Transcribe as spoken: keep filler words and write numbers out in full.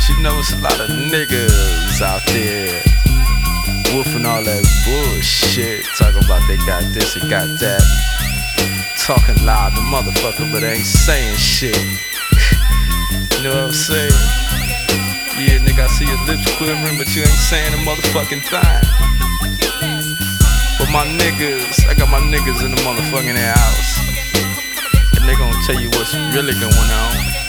Cause you know it's a lot of niggas out there woofing all that bullshit, talking about they got this and got that, talking loud the motherfucker, but they ain't saying shit. You know what I'm saying? Yeah, nigga, I see your lips quivering, but you ain't saying a motherfucking thing. But my niggas, I got my niggas in the motherfucking house, and they gonna tell you what's really going on.